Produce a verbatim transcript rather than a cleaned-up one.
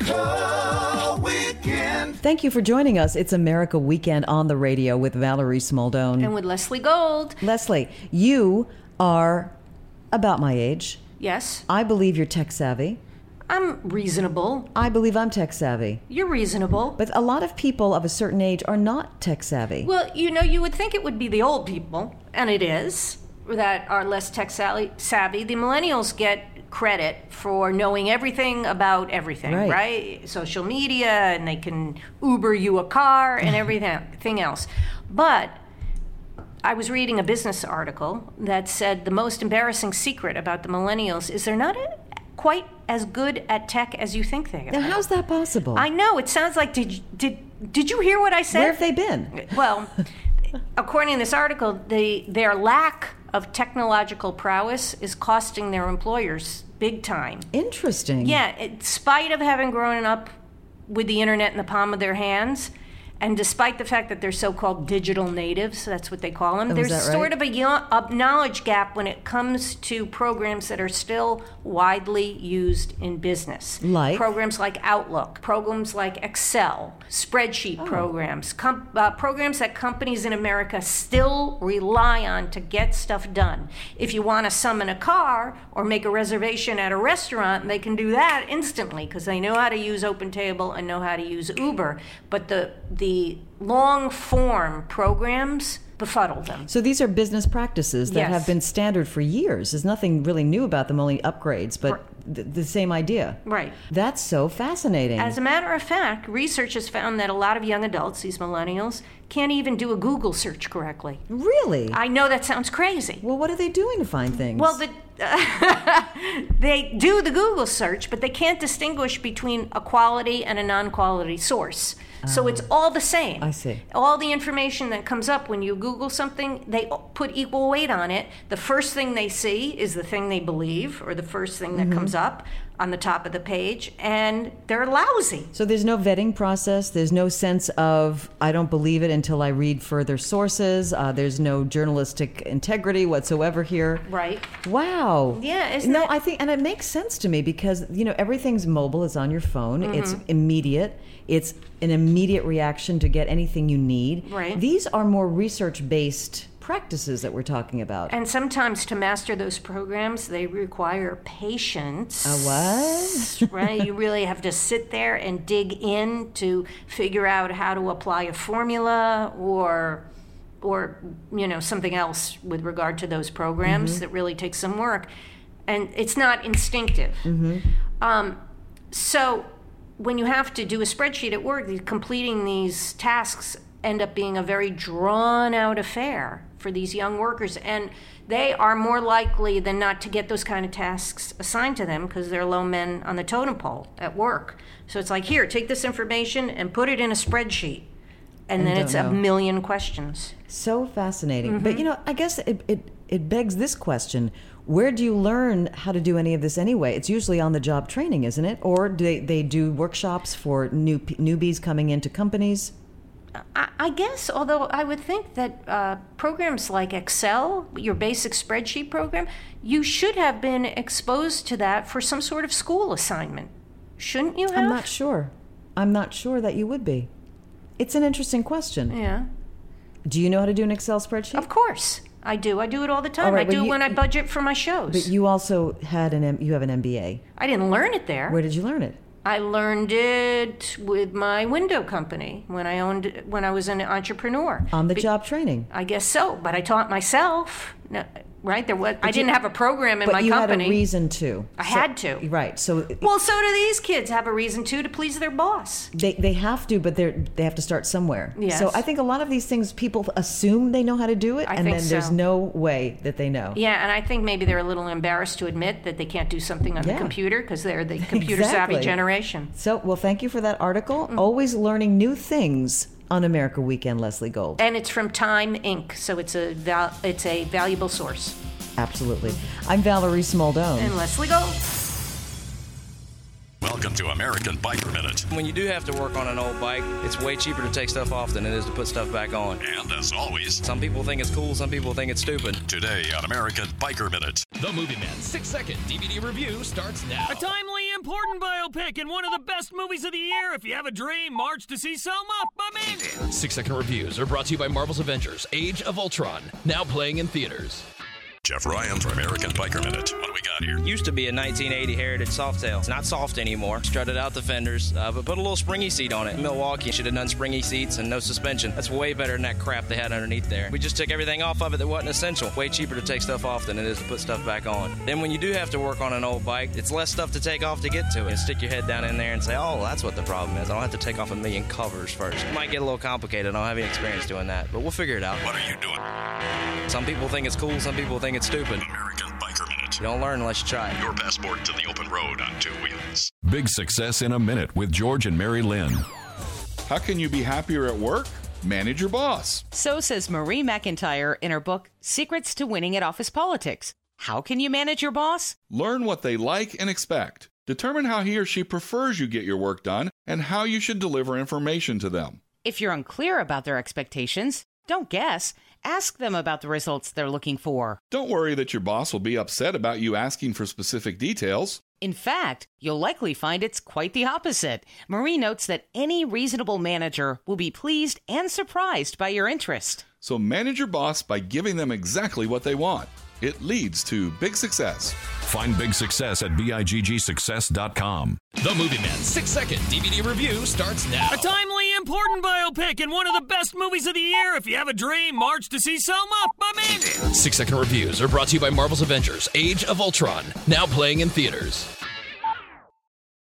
America Weekend. Thank you for joining us. It's America Weekend on the radio with Valerie Smaldone. And with Leslie Gold. Leslie, you are about my age. Yes. I believe you're tech savvy. I'm reasonable. I believe I'm tech savvy. You're reasonable. But a lot of people of a certain age are not tech savvy. Well, you know, you would think it would be the old people, and it is, that are less tech savvy. The millennials get credit for knowing everything about everything, right? right? Social media, and they can Uber you a car and everything else. But I was reading a business article that said the most embarrassing secret about the millennials is they're not quite as good at tech as you think they are. Now, how's that possible? I know. It sounds like, did did did you hear what I said? Where have they been? Well, according to this article, the, their lack of technological prowess is costing their employers big time. Interesting. Yeah, in spite of having grown up with the internet in the palm of their hands, and despite the fact that they're so-called digital natives, that's what they call them, oh, there's right? sort of a, a knowledge gap when it comes to programs that are still widely used in business. Like? Programs like Outlook, programs like Excel, spreadsheet oh. programs, com- uh, programs that companies in America still rely on to get stuff done. If you want to summon a car or make a reservation at a restaurant, they can do that instantly because they know how to use OpenTable and know how to use Uber. But the the The long-form programs befuddle them. So these are business practices that yes. have been standard for years. There's nothing really new about them, only upgrades, but right. th- the same idea. Right. That's so fascinating. As a matter of fact, research has found that a lot of young adults, these millennials, can't even do a Google search correctly. Really? I know that sounds crazy. Well, what are they doing to find things? Well, the, uh, they do the Google search, but they can't distinguish between a quality and a non-quality source. So it's all the same. I see. All the information that comes up when you Google something, they put equal weight on it. The first thing they see is the thing they believe, or the first thing that mm-hmm. comes up on the top of the page, and they're lousy. So there's no vetting process. There's no sense of, I don't believe it until I read further sources. Uh, there's no journalistic integrity whatsoever here. Right. Wow. Yeah, isn't No, that... I think, and it makes sense to me because, you know, everything's mobile. It's on your phone. Mm-hmm. It's immediate. It's an immediate reaction to get anything you need. Right. These are more research-based practices that we're talking about. And sometimes to master those programs, they require patience. A what? Right? You really have to sit there and dig in to figure out how to apply a formula or or you know something else with regard to those programs mm-hmm. that really takes some work. And it's not instinctive. Mm-hmm. Um, so when you have to do a spreadsheet at work, completing these tasks end up being a very drawn-out affair for these young workers, and they are more likely than not to get those kind of tasks assigned to them because they're low men on the totem pole at work. So it's like, here, take this information and put it in a spreadsheet, and, and then it's know. a million questions. So fascinating. Mm-hmm. But, you know, I guess it, it, it begs this question. Where do you learn how to do any of this anyway? It's usually on-the-job training, isn't it? Or do they, they do workshops for new newbies coming into companies? I guess, although I would think that uh, programs like Excel, your basic spreadsheet program, you should have been exposed to that for some sort of school assignment. Shouldn't you have? I'm not sure. I'm not sure that you would be. It's an interesting question. Yeah. Do you know how to do an Excel spreadsheet? Of course. I do. I do it all the time. All right, I do you, it when I budget for my shows. But you also had an you have an M B A. I didn't learn it there. Where did you learn it? I learned it with my window company when I owned when I was an entrepreneur. On the Be- job training. I guess so, but I taught myself. No, right there was. But I didn't you, have a program in but my you company. had a reason to. I so, had to. Right. So. Well, so do these kids have a reason to to please their boss. They they have to, but they they have to start somewhere. Yes. So I think a lot of these things people assume they know how to do it, I and think then so. there's no way that they know. Yeah, and I think maybe they're a little embarrassed to admit that they can't do something on yeah. the computer because they're the computer exactly. savvy generation. So, well, thank you for that article. Mm. Always learning new things on America Weekend, Leslie Gold. And it's from Time Incorporated, so it's a val- it's a valuable source. Absolutely. I'm Valerie Smaldone. And Leslie Gold. Welcome to American Biker Minute. When you do have to work on an old bike, it's way cheaper to take stuff off than it is to put stuff back on. And as always, some people think it's cool, some people think it's stupid. Today on American Biker Minute. The Movie Man six-second D V D review starts now. A timely, important biopic and one of the best movies of the year. If you have a dream, march to see Selma. I'm in. Six-second reviews are brought to you by Marvel's Avengers: Age of Ultron, now playing in theaters. Jeff Ryan's American Biker Minute. What do we got here? Used to be a nineteen eighty Heritage Softail. It's not soft anymore. Strutted out the fenders, uh, but put a little springy seat on it. Milwaukee should have done springy seats and no suspension. That's way better than that crap they had underneath there. We just took everything off of it that wasn't essential. Way cheaper to take stuff off than it is to put stuff back on. Then when you do have to work on an old bike, it's less stuff to take off to get to it. You stick your head down in there and say, oh, that's what the problem is. I don't have to take off a million covers first. It might get a little complicated. I don't have any experience doing that, but we'll figure it out. What are you doing? Some people think it's cool. Some people think it's stupid. American Biker Minute. You don't learn unless you try. Your passport to the open road on two wheels. Big Success in a Minute with George and Mary Lynn. How can you be happier at work? Manage your boss. So says Marie McIntyre in her book, Secrets to Winning at Office Politics. How can you manage your boss? Learn what they like and expect. Determine how he or she prefers you get your work done and how you should deliver information to them. If you're unclear about their expectations, don't guess. Ask them about the results they're looking for. Don't worry that your boss will be upset about you asking for specific details. In fact, you'll likely find it's quite the opposite. Marie notes that any reasonable manager will be pleased and surprised by your interest. So manage your boss by giving them exactly what they want. It leads to big success. Find Big Success at big success dot com. The Movie Man six-second D V D review starts now. A timely, important biopic and one of the best movies of the year. If you have a dream, march to see Selma. I'm in. Six-second reviews are brought to you by Marvel's Avengers: Age of Ultron, now playing in theaters.